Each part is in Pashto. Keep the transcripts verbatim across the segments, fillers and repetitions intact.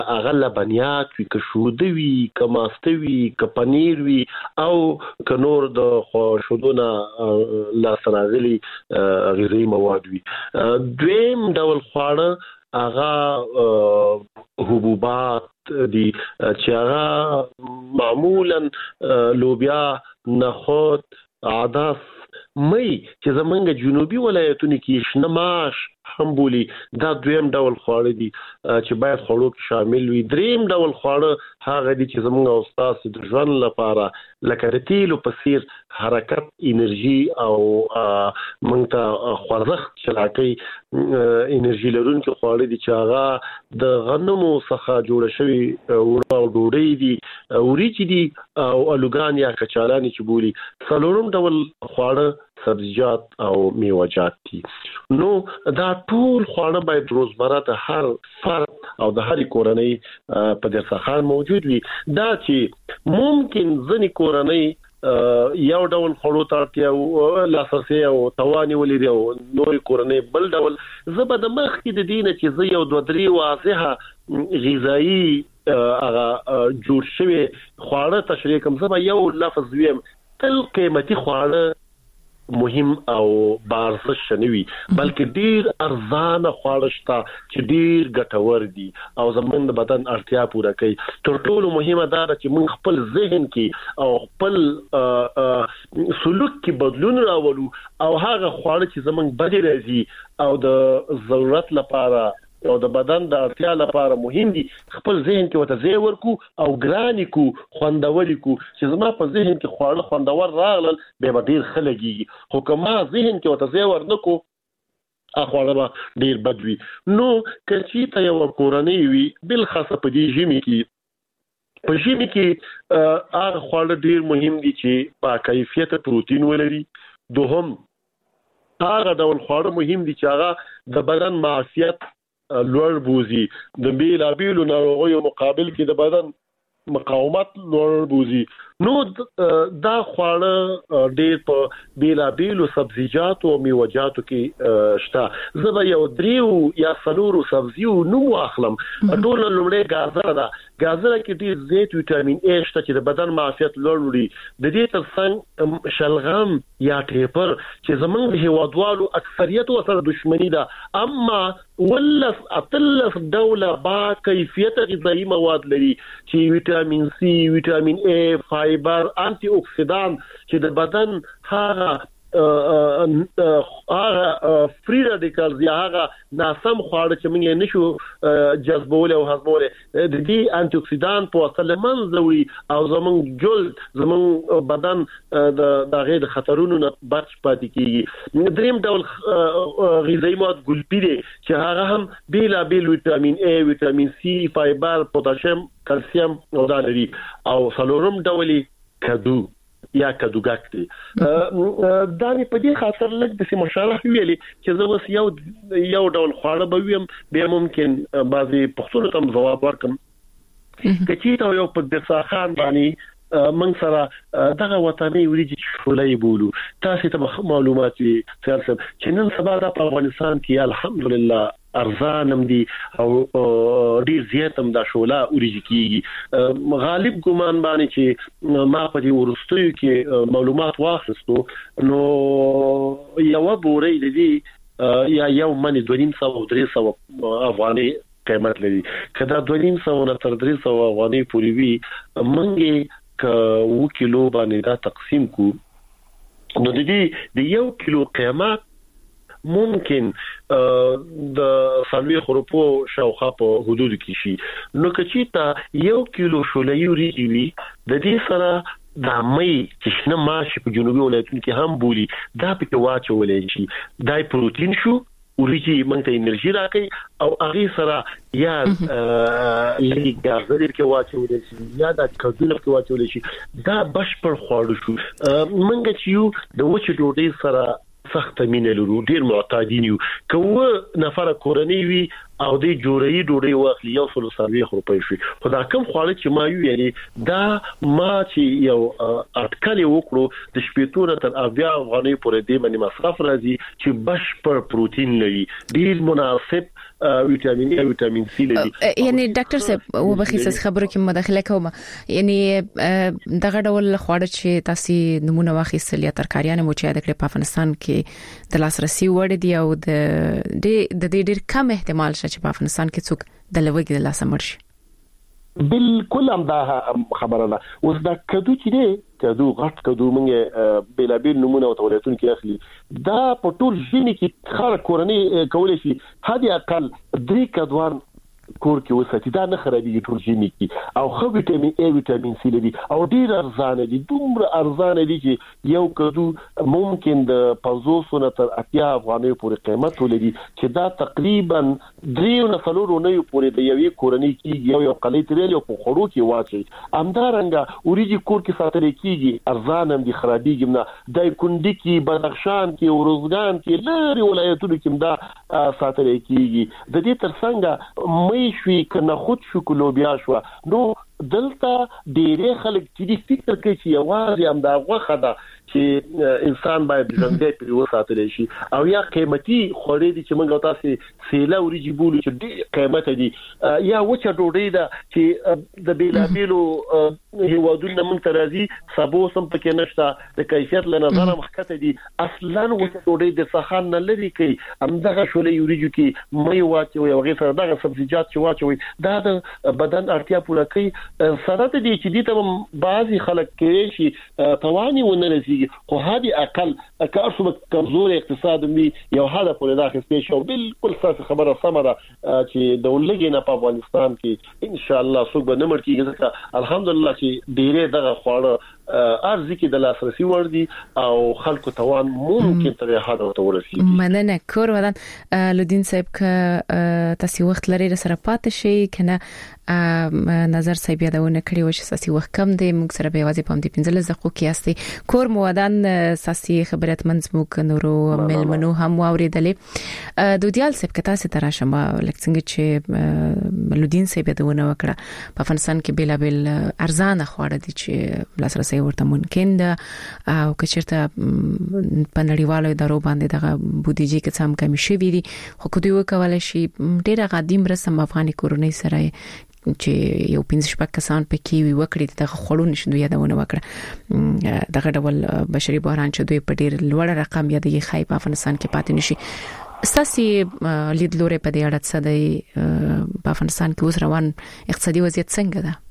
هغه لبنیات وي که شوده وي که ماسته وي که پنیر وي او که نور د شودونه لاسته راغلي غذایي مواد وي. دویم ډول خواړه هغه حبوبات دي چې هغه معمولا لوبیا، نخود، عدس، مې چې زمونږ جنوبي ولایتونو کې شنه ماش هم بولی. دا دویم ډول خواړه دي چې باید خوړو کې شامل وي. دریم ډول خواړه هغه دي چې زمونږ او ستاسو د ژوند لپاره لکه د تیلو په څیر حرکت، انرژي او موږ ته خوځښت چې راکوي انرژي لرونکي خواړه دي چې هغه د غنمو څخه جوړه شوي اوړه او ډوډۍ دي، وریجې دي او الوګان یا کچالانې چې بولي. څلورم ډول خواړه سبزیجات او میوه‌جات دي. نو دا ټول خواړه باید روزمره د هر فرد او د هر کورنۍ په دسترخوان موجود وي. دا چې ممکن ځینې کورنۍ یو ډول خوړو ته اړتیا لاسرسي او توان ولري او نورې کورنۍ بل ډول. زه به د مخکې د دې نه چې زه یو دوه درې واضحه غذایي هغه جوړ شوي خواړه تشریح کوم، زه به یو لفظ ویم. تل قیمتي خواړه مهم او بارزش نه وي، بلکې ډیر ارزانه خواړه شته چې ډیر ګټور دي او زموږ د بدن اړتیا پوره کوي. تر ټولو مهمه دا ده چې موږ خپل ذهن کې او خپل سلوک کې بدلون راولو او هغه خواړه چې زموږ بدن راځي او د ضرورت لپاره او د بدن د اړتیا لپاره مهم دي، خپل ذهن کې وته ځای ورکو او ګرانی کو خوندوري کو چې زما په ذهن کې خواړه خوندور راغلل به به ډیر خلګي. خو کما ذهن کې وته ځای ورنکو اخواړه ډیر بدوي. نو کچې ته یو کورنۍ وي بل خاصه په دې ژمي کې په ژمي کې هغه خواړه ډیر مهم دي چې با کیفیت پروتین ولري. دوهم هغه ډول خواړه مهم دي چې هغه د بدن معافیت لوړ بوزي، د بیلابیلو ناروغیو مقابل کې د بدن مقاومت لوړ بوزي. نو دا خواړه ډېر په بیلابیلو سبزیجاتو او میوه‌جاتو کې شته. زه به یو دریو یا څلورو سبزیو نوم واخلم. ټول لومړی ګازره ده. ګازره کې ډېر زیات ویټامین ای شته چې د بدن معافیت لوړ وړي. د دې ترڅنګ شلغم یا ټیپر چې زمونږ د هیوادوالو اکثریت ورسره دشمنی ده، اما ولس اتلس ډوله با کیفیت غذایي مواد لري چې ویټامین سی، ویټامین ای، فایبر، انټي اکسیدان چې د بدن هغه هغه فری رادیکالز یا هغه ناسم خواړه چې موږ نشو جذبول او هضمول د دې انټي اکسیدان په وسیله منځوي او زموږ جلد زموږ بدن د غیر خطرونو نه بچ پاتې کیږي. دریم ډول غذایي مواد ګلپي دي چې هغه هم بیلا بیل ویټامین ای، ویټامین سی، فایبر، پوتاشیم، کلسیم او دا لري. او څلورم ډول کدو یا کدوګک دي. دا په دې خاطر لږ د مشارح ویلي چې زه اوس یو یو ډول خواړه به ویم، بیا ممکن بعضي پښتون ته جواب ورکم. کچې ته یو په دسترخوان باندې من سره دغه وطني وریجې شولې بولو. تاسو ته معلومات وي چې نن سبا د افغانستان کې الحمدلله ارزانم دي او ډیر زیات هم دا شوله وریجې کیږي. غالب ګمان باندې چې ما په دې ورستیو کې معلومات واخیستو نو یو بورې د دې یا یو منی دوه نیم سو او درې سو افغاني قیمت لري. کدا دوه نیم سو نه تر درې سو افغاني پورې وي منګي ک و کیلو باندې دا تقسیم کو نو د دې د یو کیلو قیمت ممکن د سلوي خروپو شاوخوا په حدود کې شي. نو کچې ته یو کیلو شولې وریجې وي د دې سره د مې چې شنه ماشي په جنوبي ولایتونو کې هم بولی دا پکې واچولې شي. دا پروتین شو، وریجې موږ ته انرژي راکړي او هغه سره یا لږ ګازر کې واچولې شي یا د کدو کې واچولې شي. دا بشپړ خواړه شو. موږ چې یو د وچ ډوډۍ سره سخت مینه لرو، ډیر معتادین یو. کوه نفر کورنۍ وي او د جوړې ډوډۍ واخلي یو سل سروي روپۍ شي. خدا کوم خواړه چې ما یو یعنی دا ما چې یو اټکل وکړو د شپېتور تر اویا افغانۍ پورې دی باندې مصرف راځي چې بشپړ پروتین لري، ډیر مناسب ویټامین ای او ویټامین سی لري. یعنی ډاکټر صاحب وبخښه خبرو کې مداخله کوم، یعنی دغه ډول خواړه چې تاسو نمونه واخیستل یا ترکاریان مو چې د کړ په افغانستان کې د لاسرسي وړ دي او د د دې ډېر کم احتمال شته چې په افغانستان کې څوک د لوګي د لاسه مړ شي. بالکل هم دا خبره ده. اوس دا کدو چې دی کدو غټ کدو موږ بلابل نمونه او تولید کې اخلي، دا په ټول ژمي کې خلک کورنۍ کولای شي هدي اقل درې کدوان کور کې وساتي، دا نه خرابېږي ټول ژمي کې، او خو ویټامین ای ویټامین سی لري او ډیر ارزانه دي، دومره ارزانه دي چې یو کدو ممکن د پنځوس نه تر اتیا افغانۍ پورې قیمت ولري، چې دا تقریبا درې نه څلور نه پورې د یوې کورنۍ کې یو یو قلی ترې یو په خړو کې واچي. همدارنګه وریجی کور کې ساتل کېږي، ارزانه دي، خرابېږي نه. د کندی کې، بدخشان کې، ورزګان کې، لري ولایتونو کې دا ساتل کېږي. د دې ترڅنګ مې شوي کنه خود شو کلوبیا شو، نو دلته ډېر خلک چې فکر کوي چې یوازې هم دا غوخه ده چې انسان باید ژوندۍ پرې وساتل شي، او یا قیمتي خوړې دي چې موږ تاسو سیله وريجي بولو چې ډېر قیمت دي، یا وچه ډوډۍ ده چې د بیلابیلو هیوادونو من ترازی سبو سم پکې نشته، د کیفیت له نظر مخکته دي. اصلا وچه ډوډۍ د سخان نه لري کوي، همدغه شولې وريجو کې مې واچوي او غیر دغه سبزیجات چې واچوي، دا د بدن اړتیا پوره کوي. سره دې چې دې ته بعضي خلک کې شي تواني ونه رسیږي، خو هدي اقل کار شو کمزور اقتصاد می یو هدف ولې داخل شي. بالکل څه خبره سمره چې د ولګي نه په افغانستان کې ان شاء الله څوک به نه مړ کیږي، ځکه الحمدلله چې ډیره دغه خواړه ارزي کې د لاسرسي ور دي او خلکو توان ممکن تر حد او ورسیږي. مننه کور ودان لودین صاحب ک تاسو وخت لري سره پاتې شي کنه نظر صاحب یادونه کړی و چې ساسي وخت کم دی، موږ سره به واځي پام دي پنځل زقو کې استي کور مودان ساسي خبرت منځموک نورو ملمنو هم واوریدلې. دودیال صاحب کتا سي تراشه ما لکڅنګ چې لودین صاحب یادونه وکړه په افغانستان کې بلابل ارزانه خواړه دي چې لاسرسي ورته ممکن ده، او کچرته په نړیوالو ادارو باندې دغه بودیجه کې څم کمی شوی دي، خو کوم وکولای شي ډیره قدیم رسم افغاني کورونی سره چې یو پنځه شپږ کسان پکې وي وکړي د خړو نشو یادونه وکړه دغه ډول بشري بحران چې دوی په ډیر لوړ رقم یادې خای په افغانستان کې پاتې نشي. ساسي لیدلوري په دې اړه څه دی په افغانستان کې اوس روان اقتصادي وضعیت څنګه ده؟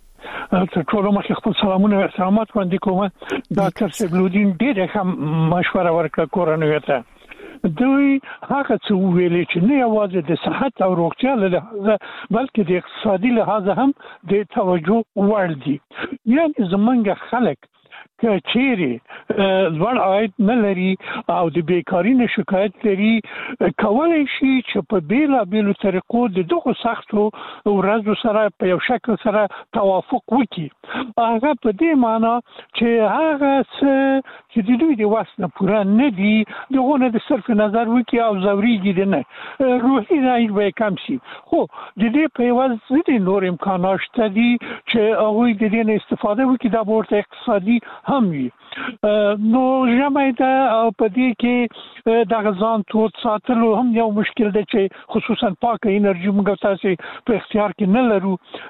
ټول مخ خپل سلامونه او احترامات وړاندې کوم. ډاکټر سګلودین ډېر هم مشوره ورکړه کورنۍ ته. دوی هغه څه ویلي چې نه یوازې د صحت او روغتیا له لحاظه بلکې د اقتصادي لحاظ هم د توجه وړ دي. یعنی زمونږ خلک که چیرې لوړ عاید نه لري او د بیکاری نه شکایت لري، کولای شي چې په بیلا بیلو طریقو د دغه سختو ورځو سره په یو شکل سره توافق وکړي. هغه په دې معنی چې هغه څه چې د دوی د وس نه پوره نه دي دغه نه د صرف نظر وکړي او زوريږي دي نه روحي رایج به کم شي. خو د دې په یوه ځینې نور امکانات شته دي چې هغوی د دې نه استفاده وکړي، دا به ورته اقتصادي هم وي. نو ژمی ده او په دې کې د غزان تود ساتلو هم یو مشکل دی چې خصوصا پاکه انرژي موږ تاسو په اختیار کې نه لرو،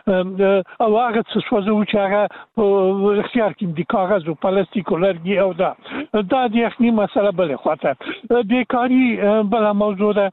او هغه څه سوځو چې هغه په اختیار کې دي کاغذ او پلاستیک او لرګي او دا دا د یخني مسله بل خواته بیکاری بل موضوع ده.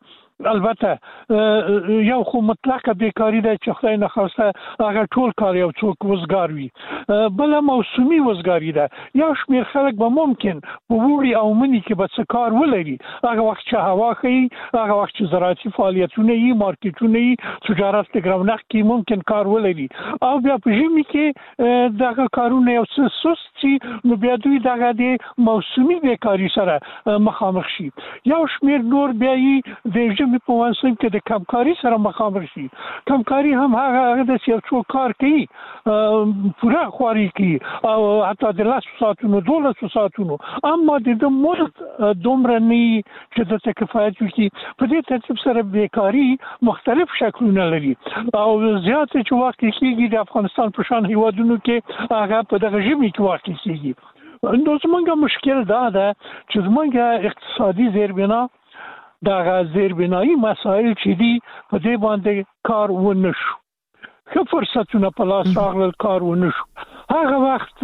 البته یو خو مطلقه بیکاری ده چې خدای نه خواسته هغه ټول کار یو څوک وزګار وي، بل موسمي وزګاری ده. یو شمیر خلک به ممکن په وړي او منی کې به څه کار ولري، هغه وخت چې هوا ښه هغه وخت چې زراعتي فعالیتونه یې مارکیټونه یې تجارت د ګرونخ کې ممکن کار ولري، او بیا په ژمي کې دغه کارونه یو څه سست شي، نو بیا دوی دغه د موسمي بیکاری سره مخامخ شي. یو شمیر نور بیا یې د ژمي په موسم کې د کمکاري سره مخامخ شي. کمکاري هم هغه د یو څو کار کوي پوره خواري کوي او حتی د لاس ساعتونو دولس ساعتونو، اما د ملک دومره نه چې د کفایت وکړي. په دې ترتیب سره بیکاری مختلف شکلونه لري او زیات چې واقع کېږي د افغانستان په شان هیوادونو کې هغه په دغه ژمي کې واقع کېږي. نو زمونږ مشکل دا ده چې زمونږ اقتصادي زیربنا دا غیر بنایي مسایل چې دي په دې باندې کار ونشو که فرصتونه په لاس راغلل کار ونشو هغه وخت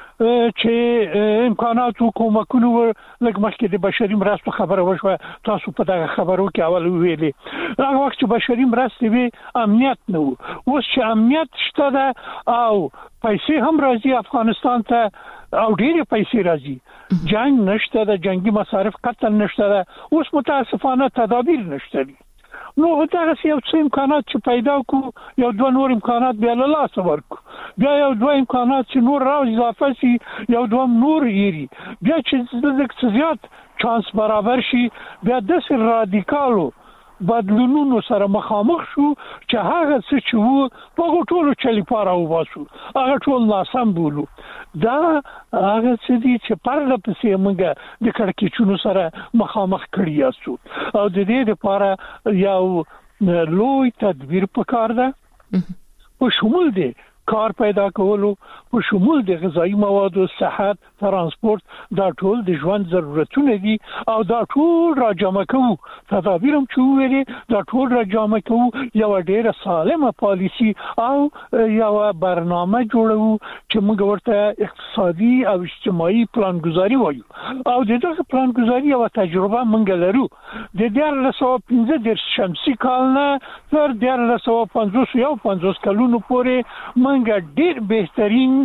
چې امکانات او کومکونه لکه مخکې د بشري مرستو خبره وشوه تاسو په دغه خبرو کې اول ویلې هغه وخت چې بشري مرستې وي امنیت نه و اوس چې امنیت شته ده او پیسې هم راځي افغانستان ته او ډېرې پیسې راځي جنگ نشته ده جنگي مصارف قطعا نشته ده اوس متاسفانه تدابیر نشته دي نو دا یو څه امکانات چې پیدا کو یو دوه نور امکانات بیا له لاس ورکو بیا یو دوه امکانات چې نور راځي اضافه شي یو دوه نور یری بیا چې د څه زیات چانس برابر شي بیا د سر رادیکالو بدلونونو سره مخامخ شو چې هغه څه چې وو په ټولو چلی پاره وباسو هغه ټول ناسم بولو دا هغه څه دي چې پرله پسې موږ د کړکېچونو سره مخامخ کړی یاسو او د دې لپاره یو لوی تدبیر پکار ده په شمول دی کار پیدا کولو په شمول د غذایی موادو صحت ترانسپورت دا ټول د ژوند ضرورتونه دي او دا ټول راجمع کوو تدابیر هم چې ویلي دا ټول راجمع کوو یو ډېره سالمه پالیسی او یو برنامه جوړو چې موږ ورته اقتصادي او اجتماعي پلانګذاري وایو او دغه پلانګذاري او تجربه موږ لرو د دیارلس سوه پنځه دېرش شمسي کال نه تر دیارلس سوه پنځوس یو پنځوس کلونو پورې موږ ډېر بهترین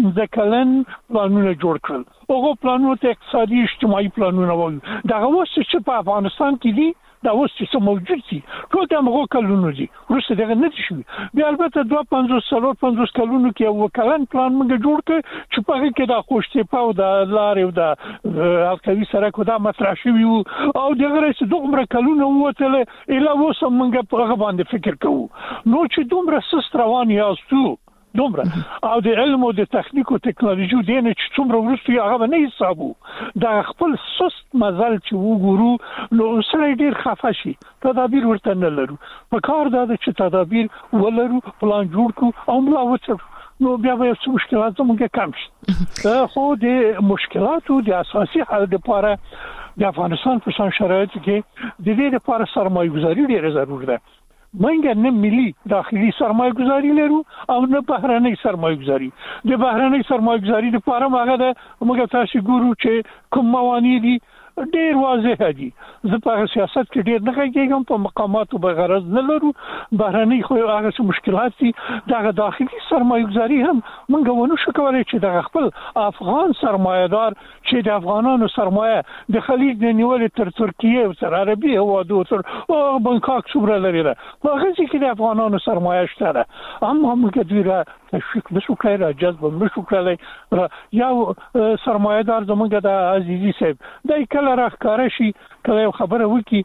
ځکلن پلانونه جوړ کړل هغه پلانونه ته اقتصادي اجتماعي پلانونه وایي دا اوس چې په افغانستان کې دي دا اوس چې موجود دي ټول د هغه کلونو دي ورسته دغه نه دي شوي بیا البته دوه پنځوس څلور پنځوس کلونو کې یو کلن پلان موږ جوړ کړ چې په هغه کې د خوشتپا او د لارې او د القوي سرک دا مطرح شوی او دغه رئیس دومره کلونو وته اله اوس موږ په هغه باندې فکر کوو نو چې دومره سست روان یاستو دومره او د علم او د تخنیک او ټکنالوژي د نه چې څومره ورسته هغه نه حسابو دا خپل سست مزل چې وګورو نو سره ډیر خفه شي تدابیر ورته نه لرو په کار دا چې تدابیر ولرو پلان جوړ کو او ملا وڅ نو بیا به څه مشکلات زموږه کم شي خو د مشکلاتو د اساسي حل لپاره د افغانستان په شان شرایطو کې د دې لپاره سرمایه گذاري ډیره ضروري ده منګه نه ملي داخلي سرمایه گذاري لرو او نه بهرنۍ سرمایه گذاري د بهرنۍ سرمایه گذاري لپاره هغه د موږ تاسو ګورو چې کوم موانع دي ډیر واضح دي زه په سیاست کې ډیر نه کېږم په مقاماتو به غرض نه لرو بهرنۍ خو هغه څه مشکلات دي دغه داخلي سرمایه گذاري هم موږ ونه شو کولای چې دغه خپل افغان سرمایه‌دار چې د افغانانو سرمایه د خلیج د نیولې تر ترکیه او تر عربي هوادو تر او بانکاک څومره لري ده هغه چې د افغانانو سرمایه شته ده اما موږ دوی را تشویق نشو کړای را جذب نشو کړای یو سرمایه‌دار زموږ د عزیزي صاحب دای کله راخاره شي کله یو خبره وکي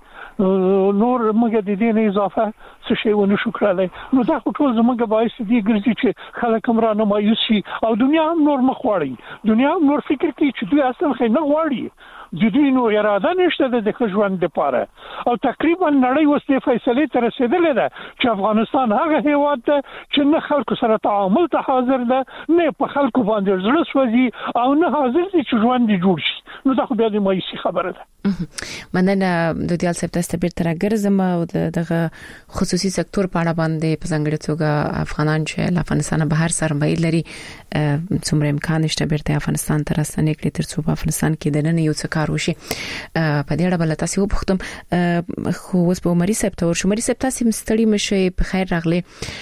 نور موږ د دې نه اضافه څه شی ونه شو کړای نو دا ټول زموږ باعث دي ګرځي چې خلک هم را نه مایوس شي او دنیا هم نور مخ واړي دنیا هم نور فکر کوي چې دوی اصلا خې نه واړي د دوی نو اراده نشته د ژوند لپاره او تقریبا نړۍ اوس د فیصله تر رسیدلې ده چې افغانستان هغه هیواد ده چې نه خلکو سره تعامل ته حاضر ده نه په خلکو باندې زړه سوځي او نه حاضر دي چې ژوند جوړ شي نو دا خو بیا د مایوسي خبره ده مننه د دیال سپټ استبیر تر ګرځم او دغه خصوصي سکتور په اړه باندې په ځانګړي توګه افغانان چې افغانستان بهر سرمایه لري څومره امکان شته بیرته افغانستان ته راستنې کړي تر څو په افغانستان کې د نن یو څه کار وشي په دې اړه بل تاسو وبختم خو اوس په عمري سپټ او شمري سپټ تاسو مستړي مشي په خیر راغلي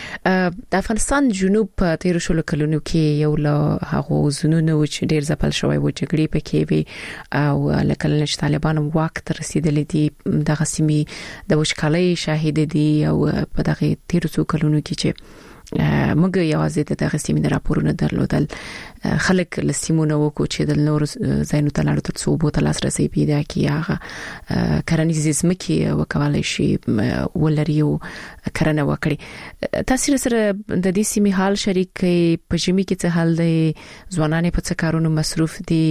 د افغانستان جنوب په تیر شلو کلونو کې یو له هغه زونونو چې ډیر ځپل شوی و چې ګړي پکې وي او لکه چې طالبان واک ته رسیدلې دي دغه سیمې د وشکالۍ شاهد دي او په دغه تیر څو کلونو کې چې موږ یوازې دغه سیمې راپورونه درلودل خلک لسیمونه وکړو چې د نور زینو ته لاړو تر څو بوته لاسرسي پیدا کړي هغه کرنیز ځمکې وکولای شي ولري او کرنه وکړي تاسو سره د دې سیمې حال شریک په جمی کې څه حال دی ځوانان په څه کارونو مصروف دي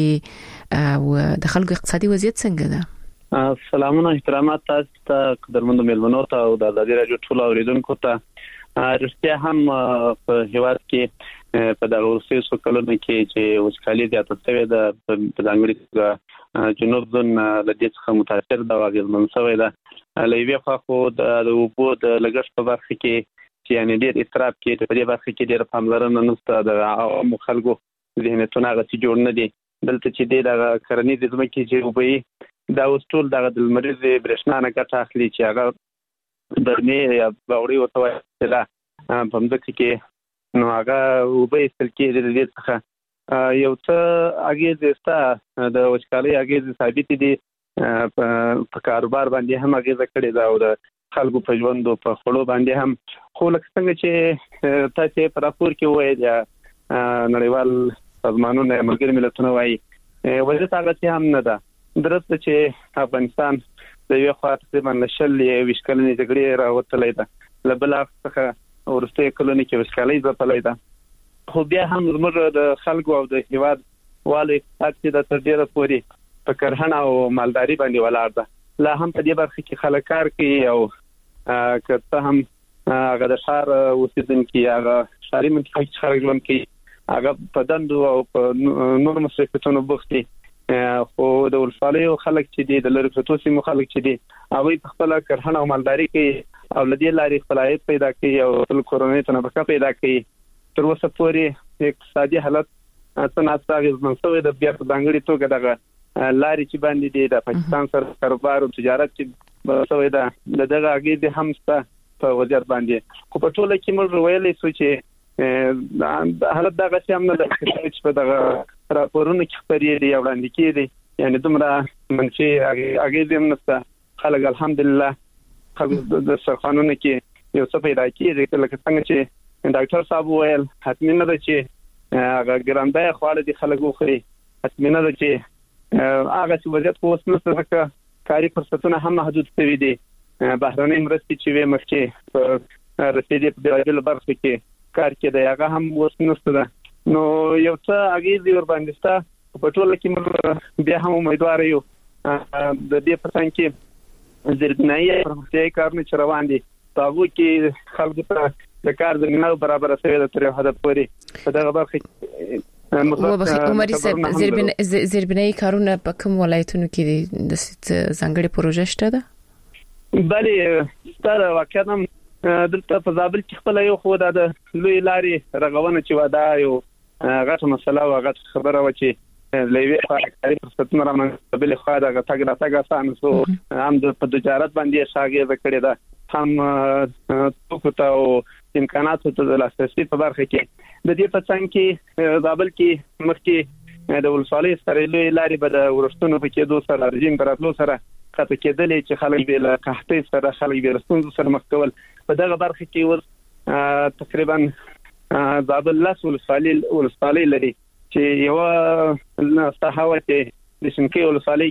او د خلکو اقتصادي وضعیت څنګه ده سلامونه احترامات تاسو ته قدرمنو ملمنو ته او د ازادي راډیو ټول اوریدونکو ته رښتیا هم په هیواد کې په دغه ورسېسو کلونو کې چې وسکالي زیاته شوې ده په ځانګړي جنوب زون له دې څخه متاثر ده او اغېزمن شوی ده. له یوې خوا خو د اوبو د لګښت په برخه کې چې یعنې ډېر اضطراب کې په دې برخه کې ډېر پاملرنه نشته، د عوامو خلکو ذهنیتونه هغسې جوړ نه دي. دلته چې دی دغه کرنیزې ځمکې چې اوبه دا اوس ټول دغه د لمریزې برېښنا نه ګټه اخلي چې هغه برمې یا باوري ورته وایي چې دا په مځکه کې نو هغه اوبه ایستل کېږي. د دې څخه یو څه اغېزې شته، د وچکالۍ اغېزې ثابتې دي، په کاروبار باندې هم اغېزه کړې ده او د خلکو په ژوند او په خوړو باندې هم. خو لکه څنګه چې تاسې په راپور کې وویل یا نړیوال سازمانونه یا ملګري ملتونه وایي وضعیت هغسې هم نه ده. درسته چې افغانستان د یوې خوا تقریبا له شل یویشت کلنې جګړې راوتلی ده، له بل اړخ څخه وروستیو کلونو کې وچکالۍ ځپلی ده، خو بیا هم زموږ د خلکو او د هیواد والو اقتصاد چې د تر ډېره پورې په کرهڼه او مالداري باندې ولاړ ده. لا هم په دې برخه کې خلک کار کوي او که څه هم هغه د ښار اوسېدونکي هغه ښاري منطقه کې خلک ژوند کوي هغه په دندو او په نورو مصرفیتونو بوخت دي، خو د ولسوالیو خلک چې دي د لرې پرتو سیمو خلک چې دي هغوی په خپله کرهڼه او مالداري کوي او له دې لارې خپل عاید پیدا کوي او خپل کورنۍ ته نفقه پیدا کوي. تر اوسه پورې اقتصادي حالت څه ناڅه اغېزمن شوی ده. بیا په ځانګړې توګه دغه لارې چې باندې دي د پاکستان سره کاروبار او تجارت چې شوی ده د دغه اغېزې هم شته په وضعیت باندې. خو په ټوله کې موږ ویلی شو چې حالت دغسې هم نه ده چې په دغه راپورونو کې خپرېږي یا وړاندې کېږي، یعنې دومره منفي اغېزې هم نشته. خلک الحمدلله خلک د دسترخوانونو کې یو څه پیدا کېږي، لکه څنګه چې ډاکټر صاحب وویل حتمي نه ده چې هغه ګرانبیه خواړه دي خلک وخوري، حتمي نه ده چې هغسې وضعیت خو اوس نشته ځکه کاري فرصتونه هم محدود شوي دي. بهرنۍ مرستې چې وې مخکې په رسېدې په بېلابېلو برخو کې کار کېدی هغه هم اوس نشته ده. نو یو څه اغېزې ورباندې شته. په ټوله کې موږ بیا هم امیدواره یو د دې په څنګ کې زیربنایي پرمختیایي کارونه چې روان دي په هغو کې خلکو ته د کار زمینه برابره شوې ده تر یو حده پورې په دغه برخه کې. عمري صاحب زیربنایي کارونه په کوم ولایتونو کې دي؟ د ځانګړې پروژه شته ده؟ بلې ستاره واقعا هم دلته په زابل کې خپله یو خو دا د لوی لارې رغونه چې وه دا یو غټه مسله او غټه خبره وه چې له یوې خوا کاري فرصتونه رامنځته، بلې خوا دغه تګ راتګ اسانه شو، هم د په تجارت باندې یې ښه اغېزه کړې ده، هم توکو ته او امکاناتو ته د لاسرسي په برخه کې. د دې په څنګ کې زابل کې مخکې د ولسوالۍ سره لوی لارې به د ورښتونو په کېدو سره رژیم په راتلو سره خطه کېدلې چې خلک به له قحطۍ سره خلک به له ستونزو سره مخ کول. په دغه برخه کې اوس تقریبا زابل لس ولسوالۍ لري چې یوه ساحه وه چې د شینکۍ ولسوالۍ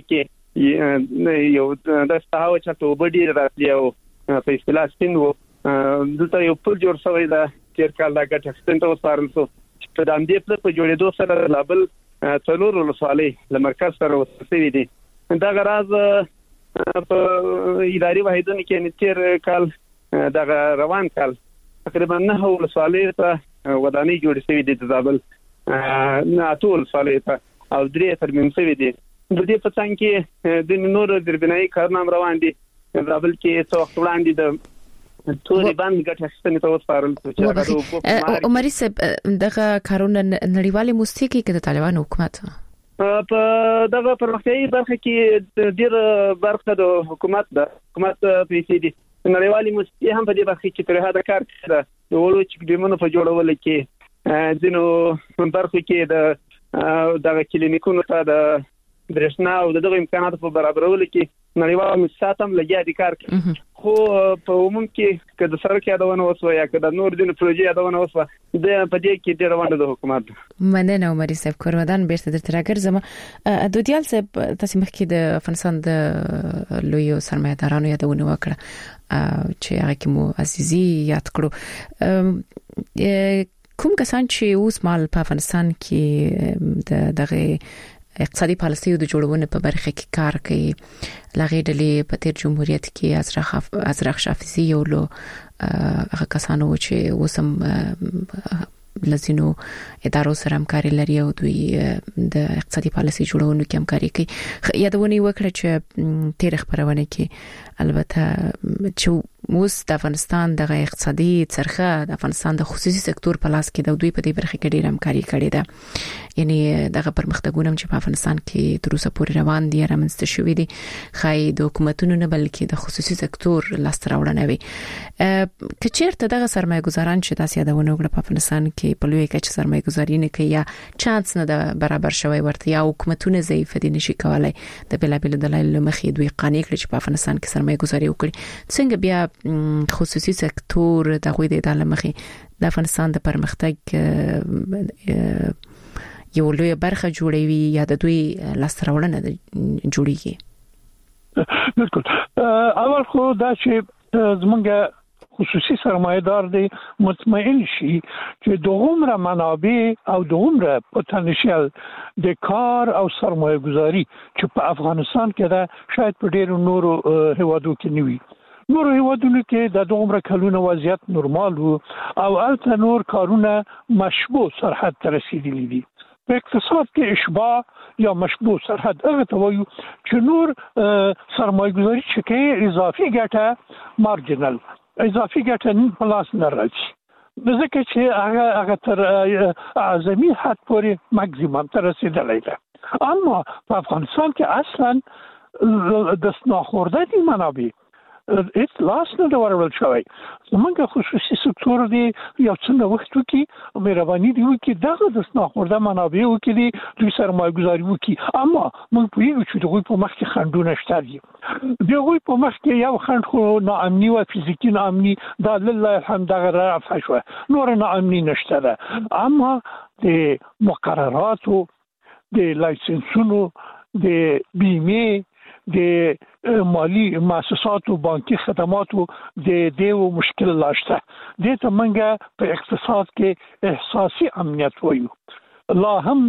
کې یو دا ساحه وه چې هلته اوبه ډېرې راتلې او په اصطلاح سپین و. دلته یو پل جوړ شوی ده، تېر کال دا ګټه اخیستنې ته وسپارل شو چې په همدې پله په جوړېدو سره د لابل څلور ولسوالۍ له مرکز سره وصل شوي دي. دغه راز په اداري واحدونو کې تېر کال دغه روان کال تقریبا نهه ولسوالیو ته ودانۍ جوړې شوي دي، د زابل اته ولسوالیو ته او درې ترمیم شوي دي. د دې په څنګ کې د نورو زیربنایي کارونه هم روان دي. زابل کې څه وخت وړاندې د تورې بند ګټه اخیستنې ته وسپارل شو. عمري صاحب دغه کارونه نړیوالې موسیقي کې د طالبانو حکومت په دغه پرمختیایي برخه کې ډېر برخه د حکومت د حکومت پیسې دي. نړیوالې موسیقي هم په دې برخه کې تر حده کار کوي. د وړو چک ډیمونو په جوړولو کې ځینو برخو کې د دغه کلینیکونو ته د برېښنا او دغه امکاناتو په برابرولو کې نړیوال موسسات هم لګیا دي کار کوي. خو په عموم کې که د سړک یادونه وسوه یا که د نور ځینو پروژې یادونه وسوه د په دې کې ډېره ونډه د حکومت. مننه عمري صاحب. کورمدان بیرته درته راګرځم. دودیال صاحب تاسو مخکې د افغانستان د لویو سرمایه‌دارانو یادونه وکړه چې هغه کې مو عزیزي یاد کړو. کوم کسان چې اوس مال په افغانستان کې د دغه اقتصادي پالیسي د جوړونې په برخه کې کار کوي. لغې ډلې په تیر جمهوریت کې ازرخ ازرخ شافعي یو له هغه کسانو چې وسم لزینو ادارو سره همکاري لري او دوی د اقتصادي پالیسي جوړونې کې همکاري کوي. یادونه وکړه چې تیر خبرونه کې البته چې اوس د افغانستان د اقتصادي څرخه د افغانستان د خصوصي سکتور په لاس کې د دوی په دې برخه کې ډېر همکاري کړې ده. یعنی دغه پرمختګونه چې په افغانستان کې تر اوسه پورې روان دي رامنځته شوې دي خای د حکومتونو نه بلکې د خصوصي سکتور لاس راوړنه وي. که چیرته دغه سرمایه ګزاران چې تاسو یادونه وکړه په افغانستان کې په لوی کچه سرمایه ګزاري نه کوي یا چانس نه د برابر شوی ورته یا حکومتونه ضعیف دي نشي کولای د بلابل دلایل مخې دوی قانع کړي چې په افغانستان کې سرمایه ګزاري وکړي. څنګه بیا خصوصي سکتور د غوي د ادارې مخې د افغانستان د پرمختګ یو لوی برخه جوړوي یا د دوی لاستراوړنه جوړیږي؟ بالکل. اول خو دا چې زمونږ خصوصي سرمایدار دی مطمئن شي چې د عمره منابع او د عمره پوتنشل د کار او سرمایه گذاري چې په افغانستان کې دا شاید په ډیرو نورو هیوادو کې نیوي. نور هیوادونو کې د عمره کلونه وضعیت نورمال وو او البته نور کارونه مشبوع سرحد ته رسیدلي دي. په اقتصاد کې اشباع یا مشبوع سرحد هغه ته وایو چې نور سرمایه گذاري چې کې اضافي ګټه مارجنل اضافي ګټه په لاس نه راځي. ځکه چې هغه هغه تر اعظمي حد پورې ماکسیمم ته رسیدلی ده. اما په افغانستان کې اصلا د سناخورده دي منابع هیڅ لاس نه ورول شوی. زمونږ خصوصي سکتور دی یو څنګه وخت وکي مهرباني دی وکي دغه د سناخورده منابع وکي دی دوی سرمایه گذاري وکي. اما موږ په یو چې دوی په مخ کې خندونه شته دي. دوی په مخ کې یو خند خو ناامني او فزیکی ناامني دا لله الحمد دغه رافع شو نور ناامني نشته ده. اما د مقرراتو د لایسنسونو د بیمه د مالی مؤسسات او بانکي خدماتو د دیو مشکل لاشته. د ته منګه په اقتصاد کې احساسي امنیت وایو. لا هم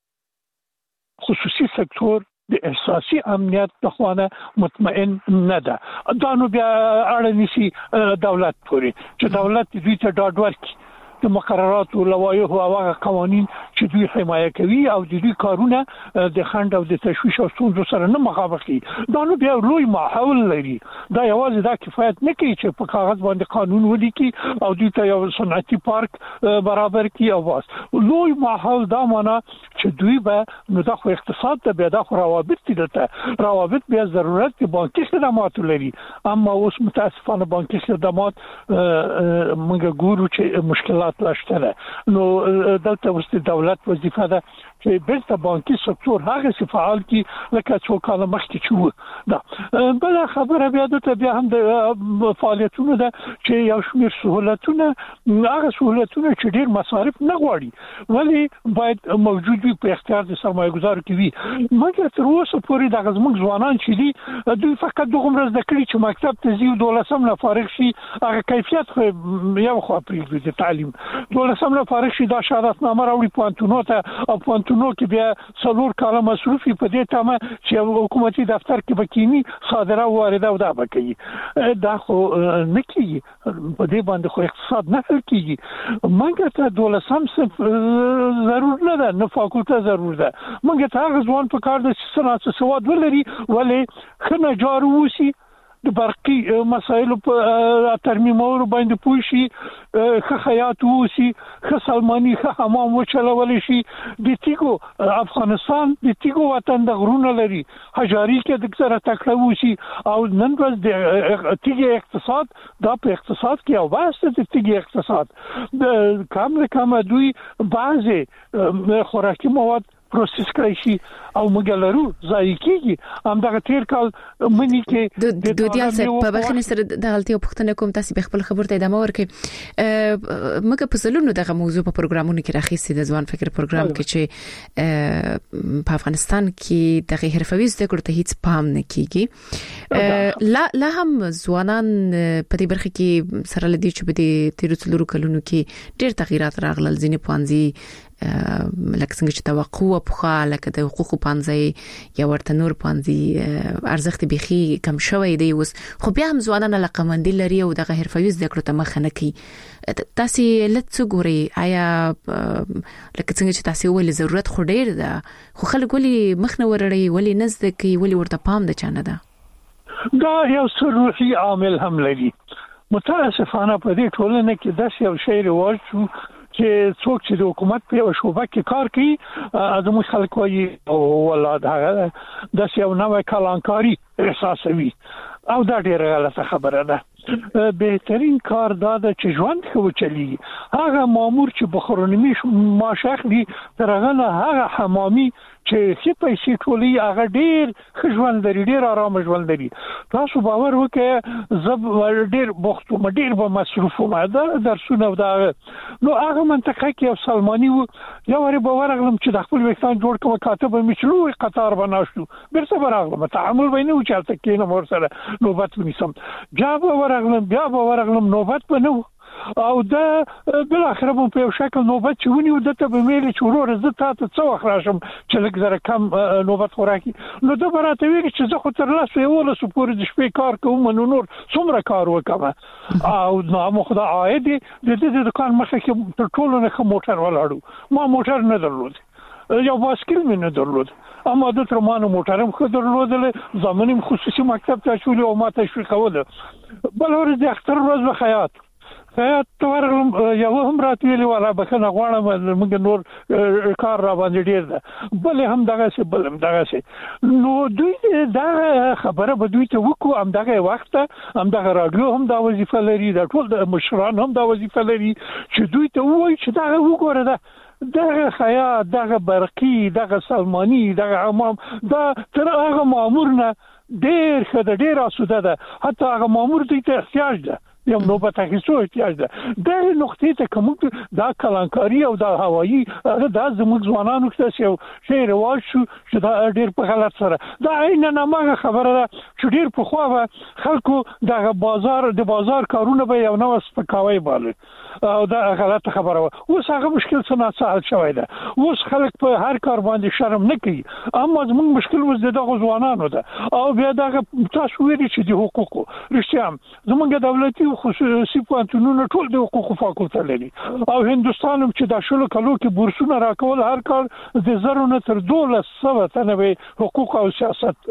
خصوصي سکتور د احساسي امنیت په خوانه مطمئن نه ده. دا نو بیا اړه نشي دولت پورې چې دولت دوی ته ډاډ ورکړي د مقررات او لوایح او هغه قوانین چې دوی حمایه کوي او د دوی کارونه د خند او د تشویش او ستونزو سره نه مخامخ دي. دا نو بیا لوی ماحول لري. دا یوازې دا کفایت نه کوي چې په کاغذ باندې قانون ولیکي او دوی ته یو صنعتي پارک برابر کړي او واس. لوی ماحول دا معنا چې دوی به نو د اقتصاد ته بیا د روابط دي ته روابط بیا ضرورت د بانکي خدمات لري. اما اوس متاسفانه بانکي خدمات موږ ګورو چې مشکلات لاشته. نو دلته ورسته دولت وظیفه ده چې بیرته بانکي سکتور هغه فعال کی لکه څو کاله مخکې چې دا بل خبره بیا د بیا هم د فعالیتونو ده چې یو شمېر سہولتونه هغه سہولتونه چې ډیر مصارف نه غواړي ولی باید موجود وي په اختیار د سرمایه گذار کې وي. مګر تر اوسه پورې د غزمن ځوانان چې دي دوی فقط دغه مرز د کړي چې مکتب ته ځي دولسم نه فارغ شي هغه کیفیت خو یو خو پرې د تعلیم دولسم نه فارغ شي دا شهادتنامه راوړي پوهنتونو ته او پوهنتونو کې بیا څلور کاله مصرفي په دې تمه چې حکومتي دفتر کې بکینی صادره وارده او دا بکې دا خو نه کیږي. په دې باندې خو اقتصاد نه حل کیږي. مګر ته دولسم ضرور نه ده نه فاکولټه ضرور ده. مګر ته هغه ځوان په کار د صنعت سواد ولري ولې خنه جارو وسی د برقي مسایلو په ترمیمولو باندې پوښي خ خیات وسی خ سلمانی خ حمام وچلول شي د تیګو افغانستان د تیګو وطن د غرونه لري حجاري کې د څره تکړه وسی او نن ورځ د تیګي اقتصاد دا په اقتصاد کې او واسطه د تیګي اقتصاد د کم کم دوی بعضه خوراکي مواد پروسس کړی شي او موږ لرو ځای کېږي هم دغه تیر کال منی کې د دودیال څخه په بخښنه سره د غلطي او پښتنه کوم تاسو به خپل خبرته ادامه ورکړئ. موږ په سلونو دغه موضوع په پروګرامونو کې راخېستې د ځوان فکر پروګرام کې چې په افغانستان کې د حرفوي زده کړو ته هیڅ پام نه کیږي. لا لا هم ځوانان په دې برخه کې سره لدی چې په دې تیر څلورو کلونو کې ډېر تغیرات راغلل. ځینې پوانځي لکه څنګه چې توقع او پخا لکه د حقوقو پانځي یا ورته نور پانځي ارزښت بيخي کم شوی دی اوس خو بیا هم ځوانان لقمندي لري او د غیرفوي زده کړو ته مخ نه کوي تاسو لڅ ګوري آیا لکه څنګه چې تاسو ولې ضرورت خو ډیر ده خو خلک ولې مخ نه ورړي ولې نزد کوي ولې ورته پام د چانه ده دا یو سروحي عامل هم لري متاسفانه په دې ټولنه کې د یو شی رواج چې څوک چې د حکومت په یو شوبه کې کار کوي زموږ خلک وایي ولادت هغه د یو نوې کلانکاری احساسوي او دا ډیره غلطه خبره ده بهترین کار دا ده چې ژوند خو چلی هغه مامور چې بخورنمی معاش اخلي ترغه هغه حمامي چې څه پیسې ټولې هغه ډیر ژوند لري ډیر آرام ژوند لري تاسو باور وکړئ زب ډیر بوخت ډیر به مصرف ما ده درسونه دا نو هغه منطقه کې یو سلمانی یو ور به ورغلم چې د خپل وختان جوړ کوم کاتب مچلو قطار بناشتو برسه برغلم تعامل بینه او چالت کې نو ور سره نوبت ونیسم بیا به ورغلم بیا به ورغلم نوبت بنو او دا بل اخر په یو شکل نوبت چونی او دته به ملي چورو زه تاسو څو اخراشم چې لږ زره کم نوبت خوراکي نو دا براته ویل چې زه خو تر لاسه یو له سپور د شپې کار کوم نو نور څومره کار وکم او نو مو خدای عاید د دې دکان مخه کې تر ټولو نه موټر ولاړو ما موټر نه درلود یو باسکل مې نه درلود اما د ترمانو موټرم خو درلودل زمونږ خصوصي مکتب ته شولې او ما تشویق کوله بل ورځ د اختر ورځ به خیاط خیاط تورغلم یو هم راتویلی ولا بخنه غواړم موږ نور کار را باندې ډیر ده بل هم دغه څه بل هم دغه څه نو دوی دا خبره به دوی ته وکړو هم دغه وخت هم دغه رادیو هم دا وظیفه لري دا ټول د مشران هم دا وظیفه لري چې دوی ته وایي چې دا وګوره ده دغه خیاط دغه برقی دغه سلمانی دغه امام دا تر هغه مامور نه ډیر خدای ډیر اسوده ده حتی هغه مامور ته احتیاج ده یو نوبت اخیستو احتیاج ده د نقطې ته کوم دا کلانکاری او دا هوایی دا زموږ ځوانانو کې یو شی رواج شو چې دا ډیر په غلط سره دا عین نه ماغه خبره ده چې ډیر په خو خلکو د بازار د بازار کارونه به یو نو سپکاوي باندې او دا غلطه خبره و اوس هغه مشکل څنګه سهل شوی ده اوس خلک په هر کار باندې شرم نه کوي اما زموږ مشکل وز دغه ځوانانو ده او بیا دا تاسو ویلي چې د حقوقو رښتیا زموږ دولتي خصوصي پوهنتونونه ټول د حقوقو فاکولټه لري او هندستان هم چې د شلو کلو کې بورسونه راکول هر کال د زرو نه تر دولس سوه تنه به حقوق او سیاست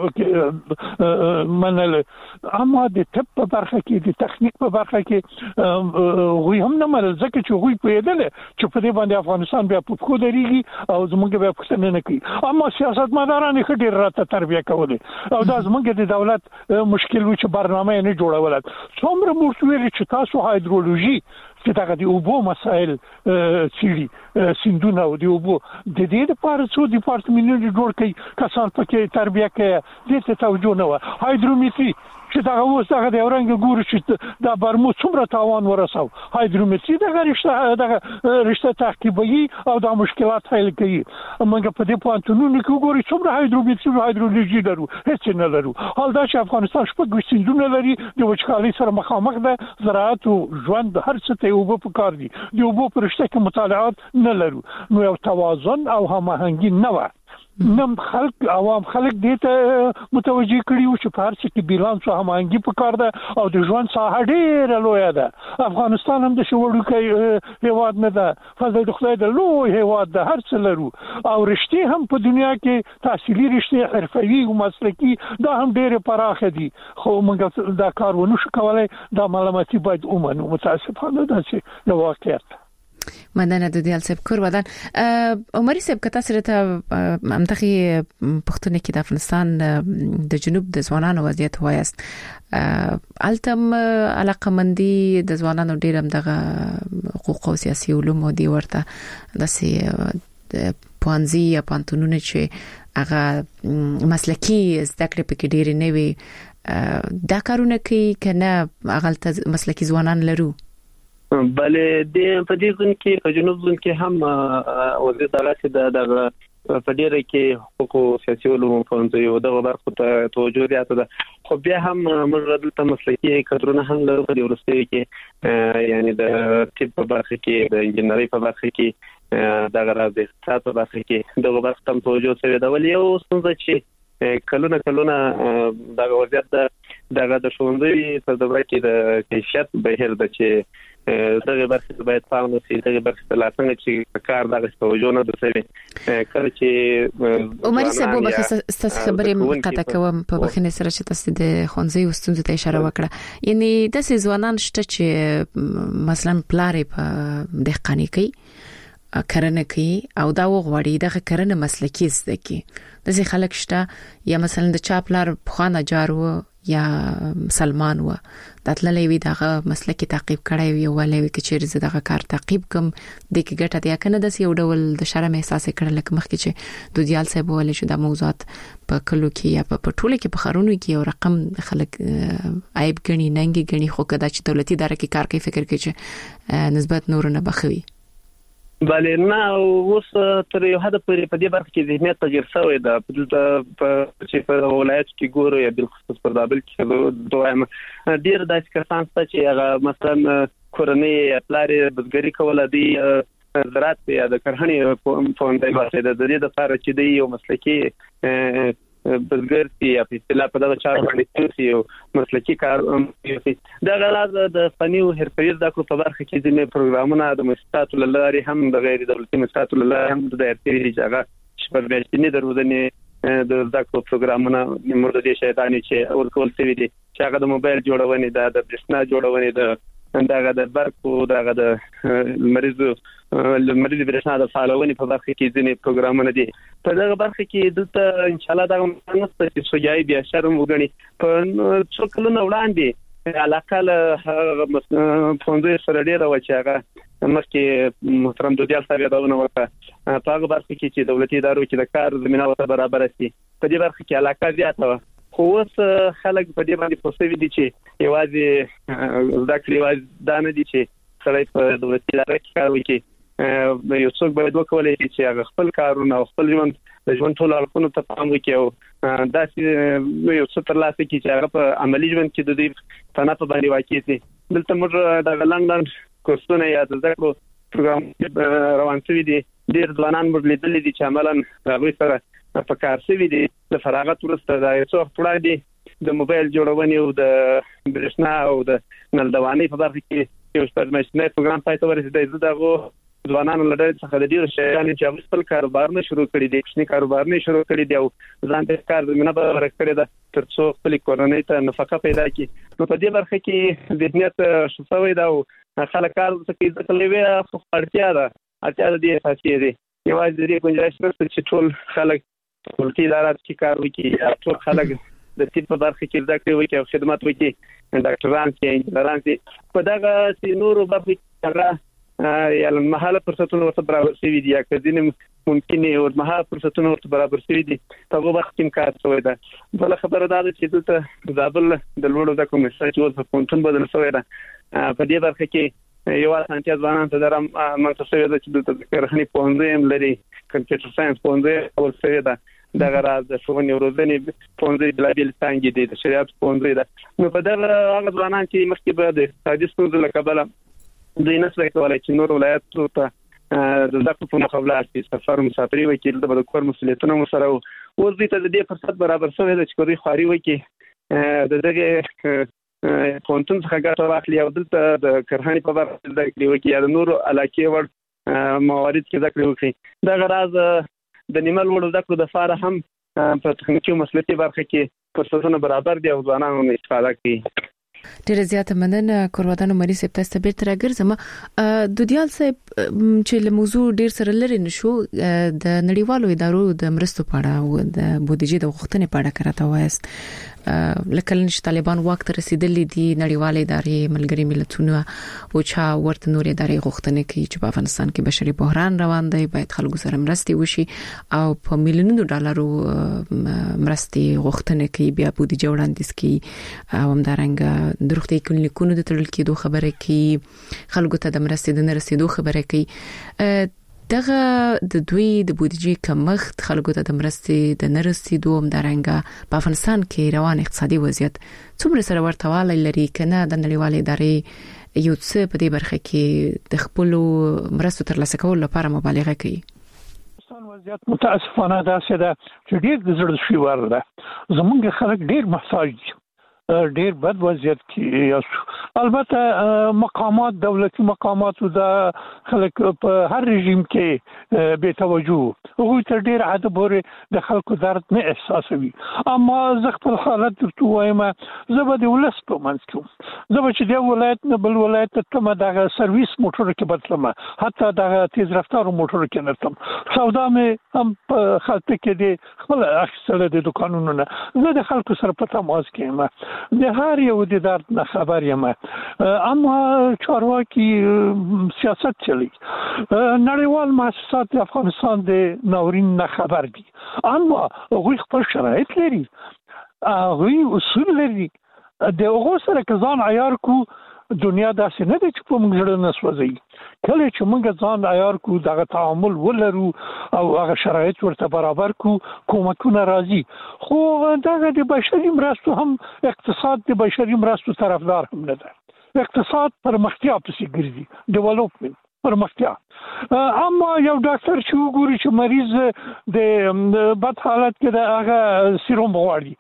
منل اما د طب په برخه کې د تخنیک په برخه کې وی هم نه مل ځکه چې وی پیدل چې په دې باندې افغانستان بیا په خو درېږي او زموږ بیا پښتنه نه کوي اما سیاست مداران یې ډېر راته تربیه کوله او دا زموږ د دولت مشکل و چې برنامه نه جوړول څومره مرتوی چې تاسو هایدرولوژي چې دا د اوبو مسائل سړي سندونه او د اوبو د دې لپاره څو ډپارټمنټونه جوړ کړي کسان پکې تربیه کوي دې ته توجه نه و هایدرومتري چې دا اوس هغه د اورنګ ګورو چې دا برمو څومره تاوان ورساو هایدرومتري دا رښتا دا رښتا تعقیبي او دا مشکلات حل کوي موږ په دې پوانتونو کې ګورو څومره هایدرومتري او هایدرولوژي لرو هیڅ نه لرو حال دا چې افغانستان شپږ سیندونه لري د وچکالۍ سره مخامخ ده زراعت او ژوند هر څه ته اوبه پکار دي د اوبو پر رښتا کې مطالعات نه لرو نو یو توازن او هماهنګي نه و نم خلق عوام خلق دې ته متوجي کړیو چې په هر څه کې بیلانس او هماهنګي پکار ده او د ژوند ساحه ډېره لویه ده افغانستان هم د شوړو هیواد نه ده فضل د خدای د لوی هیواد ده هر څه لرو او رښتې هم په دنیا کې تحصیلي رښتې حرفوي او مسلکي دا هم ډېر پراخه دي خو موږ دا کار ونه شو کولای دا معلوماتي باید ومنو متاسفانه ده چې د واقعیت مدنه د دیال سب کور ودان عمر سب کته سره ته منطقي پښتون کې د افغانستان د جنوب د ځوانانو وضعیت وایست التم علاقه مندي د ځوانانو ډیر هم دغه حقوق او سیاسي علوم دی ورته د سي پوانځي یا پانتونونه چې هغه مسلکی زده کړې پکې ډیر نه وي دا کارونه کوي کنه هغه مسلکی ځوانان لرو بلې د په دې ځین کې په جنوب ځین کې هم وزیر دولت د په ډیره کې حقوق سیاسي علوم په یو دغه برخه ته توجه زیاته ده خو بیا هم موږ دلته مسلکي کډرونه هم لرو په ورستۍ کې یعنی د طب په برخه کې د انجنیری په برخه کې دغه راز د اقتصاد په برخه کې دغه برخه ته توجه شوی دا ولې یو څنګه چې کلونه کلونه دغه وضعیت دغه د ښوونځي په دوره کې د کیفیت بهر د چې دغه برخه باید پام وشي دغه برخه لا څنګه چې کار دغه توجه نه درسوي کله چې عمر صاحب به تاسو خبرې مقاطع کوم په بخښنې سره چې تاسو د ښوونځي وستونزو ته اشاره وکړه یعنی د ځوانان شته چې مثلا پلارې په دهقانی کوي کرنه کوي او دا وغوړي دغه کرنه مسلکي زده کی د ځې خلک شته یا مثلا د چاپلار بخانه جارو یا سلمان و د تللې وی دغه مسلکي تعقیب کړی وي ولې وی چې زه دغه کار تعقیب کوم د کی ګټه دی کنه د یو ډول د شرم احساس کړل لکه مخکې چې د دیال صاحب ولې چې د موضوعات په کلو کې یا په ټوله کې په خارونو کې یو رقم خلک عیب غني ننګي غني خو کدا چې دولتي ادارې کې کار کوي فکر کوي چې نسبت نور نه بخوي بله نه اوس تر یو حد پورې په دې برخه کې ذهنیت تغیر شوی دا په چې په ولایت کې ګورو یا بل خصوص پر دابل کې دوام ډیر داسې کسان چې هغه مثلا کورنۍ پلارې بزګری کوله دی زراعت یا د کرهڼې په اندای واسطه د دې د لپاره چې دی یو مسلکي بزګر یا په اصطلاح په دغه چارو باندې چې یو مسلکي کار دا غلاز د فني او حرفي زده کړو په برخه کې ځینې پروګرامونه د مؤسساتو له لارې هم د غیر دولتي مؤسساتو له لارې هم د ارتباطي جګړه شپږمیاشتنی د روزنې د زده کړو پروګرامونه مرده دي شیطانی چې ورکول شوی دي چې هغه د موبایل جوړونې د برېښنا جوړونې د دغه د برق او دغه د مریضو مریض برېښنا د فعالونې په برخه کې ځینې پروګرامونه دي په دغه برخه کې دلته ان شاء الله دا نسته چې سوجای بیا شرم وګڼي په څو کلونو وړاندې علاقه له فوندې سره ډیره و چې هغه مخکې محترم دویال صاحب یادونه وکړه په هغه برخه کې چې دولتي ادارو کې د کار زمينه ورته برابر شي په دې برخه کې علاقه زیاته و خو اوس خلک په دې باندې پوښتنه دي چې یوازې ځکه یوازې دا نه دي چې سړی په دولتي اداره کې کار وکړي یو څوک باید وکولای شي چې هغه خپل کارونه او خپل ژوند د ژوند ټول اړخونو ته پام وکړي او داسې یو څه تر لاسه کړي چې هغه په عملی ژوند کې د دې فنا په باندې واقع شي دلته موږ د لندن کورسونه یا د ذکر پروګرام روان شوی دي ډیر ځوانان موږ لیدل دي چې عملاً هغه سره په کار شوی دي د فراغت ورسته دا یو څو پړای دي د موبایل جوړونې او د برېښنا او د نلدوانۍ په برخه کې یو سپارمشنه پروګرام پای ته ورسېدی دغه ځوانانو لړۍ څخه د ډیرو شیانو چې خپل کاروبار نه شروع کړي دي کوچني کاروبار نه شروع کړي دي او ځان ته کار زمينه برابر کړي ده ترڅو خپل کورنۍ ته نفقه پیدا کړي نو په دې برخه کې ذهنیت شوی دا او خلک کار کوي ځکه لوي اړتیا ده اړتیا دې اساسي دي یوازې دې گنجائش نشته چې ټول خلک ټولتي ادارات کې کار وکړي ټول خلک د طب په برخه کې زده کړې وکړي او خدمات وکړي ډاکټران کې انجنیران کې په دغه سينورو برخه کې هغه یا المحاله فرصتونه ورته برابر شوي دي یا کدين ممکن او مهاره فرصتونه ورته برابر شوي دي په هغه وخت کې کار شوی ده بل خبره ده چې دلته زابل د لوړو د کوم څه چې په پونتون بدل شوی ده په دې برخه کې یو اسانتیا ځوانان ته درم منتصوي ده چې د کرهني پوهنځي لري کمپیوټر ساينس پوهنځي او څه ده د غراز د ښوونې روزنې پوهنځي بلابل څنګه دي د شریعت پوهنځي ده نو په دغه هغه ځوانان چې مخکې به د اقتصادي ستونزو له کبله دوی نسوي کولای چې نور ولایتونو ته د زده په مقابله کې سفر مسافري وکړي د کور مسؤلیتونه سره او دوی ته د دې فرصت برابر شوی دی چې کوي خاري وکړي د دغه پونتون څخه ګټه واخلي او دلته د کرهني په برخه کې زده کړي وکړي یا د نور علاقې ور موارد کې زده کړي وکړي دا غراز د نیمه لوړ زده کړو د فاره هم په تخنیکي مسلکي برخه کې فرصتونه برابر دي او ځوانانو استفاده کوي ډیره زیاته مننه کورودانو مری صاحب تاسو به تر راګرځم د دیال صاحب چې له موضوع ډیر سره لري نشو د نړیوالو ادارو د مرستو په اړه او د بودیجې د غوښتنې په اړه کراته وایست لکه چې طالبان وخت رسیدلې دي نړیوالې ادارې ملګری ملتونه او چا ورته نور ادارې غوښتنې کوي چې په افغانستان کې بشري بحران روان دی باید خلکو سره مرستې وشي او په میلیونونو ډالرو مرستې غوښتنې کوي بیا بودیجه وړاندیز کوي او همدارنګه د روغتي کلینیکونو د تړل کېدو خبره کوي خلکو ته د مرستې د نه رسیدو خبره کوي دغه د دوی د بودیجې کمښت خلکو ته د مرستې د نرسیدو هم درنګه په افغانستان کې روان اقتصادي وضعیت څومره سره ورتواله لري کنه د نړیوالې ادارې یو څه په دې برخه کې د خپل مرستو ترلاسه کولو لپاره مبالغه کوي. وضعیت متاسفانه داسې ده چې ډېر د زړه شوي ور ده. زمونږ خلک ډېر محتاج دي، ډېر بد وضعیت کې. البته مقامات دولتي مقامات د خلک په هر رژیم کې بے توجه هغه ته ډېر عادت پورې د خلکو درد نه احساسوي. اما زه خپل حالت درته وایم، زه به د ولس په منځ کې زه به چې د ولایت نه بل ولایت ته تم دغه سرویس موټر کې بدلم، حتی دغه تیز رفتار موټر کې نه تم. سودا مې هم په خلک کې د خپل اخیستل د دکانونو نه. زه د خلکو سره په تماس کې یم، د هر یو د درد نه خبر یم. اما چارواکي سیاست چلی، نړیوال مؤسسات د افغانستان د ناورین نه خبر دي، اما هغوی خپل شرایط لري، هغوی اصول لري. د هغو سره که ځان عیار کو، دنیا داسې نه ده چې په موږ زړه نه سوځي. کله چې موږ ځان عیار کو، دغه تعامل ولرو او هغه شرایط ورته برابر کو، کومکونه راځي. خو دغه د بشري مرستو هم اقتصاد د بشري مرستو طرفدار هم نه ده. اقتصاد پرمختیا پسې ګرځي، ډیولپمنت پرمختیا. اما یو ډاکټر چې وګوري چې مریض د بد حالت کې د هغه سیروم غواړي،